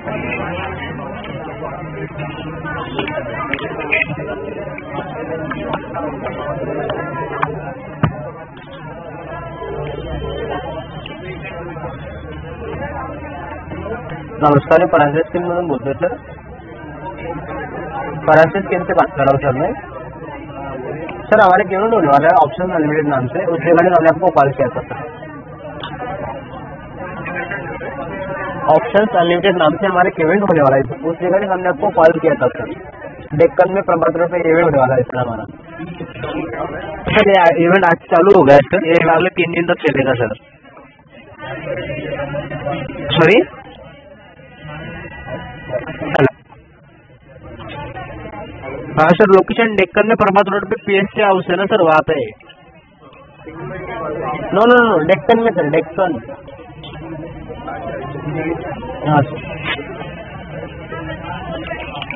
नमस्कार, परांजय स्कीम मधून बोलतोय सर. परांजय स्कीम से बात कर रहा हूँ सर मैं. सर हमारे पेमेंट होने वाला है ऑप्शन अनलिमिटेड नाम से, उस रिगार्डिंग हमने आपको कॉल किया था सर. ऑप्शन अनलिमिटेड नाम से हमारे पेमेंट होने वाला है, उस रिगार्डिंग हमने आपको कॉल किया था सर. डेक्कन में प्रमात्र पे इवेंट होने वाला है सर हमारा. सर ये इवेंट आज चालू हो गया है सर, ये अगले 3 दिन तक चलेगा सर. सॉरी, हाँ सर, लोकेशन डेक्कन में प्रभात रोड पे पीएससी हाउस है ना सर, वहाँ पे. नो नो नो, डेक्कन में सर, डेक्कन. हाँ सर.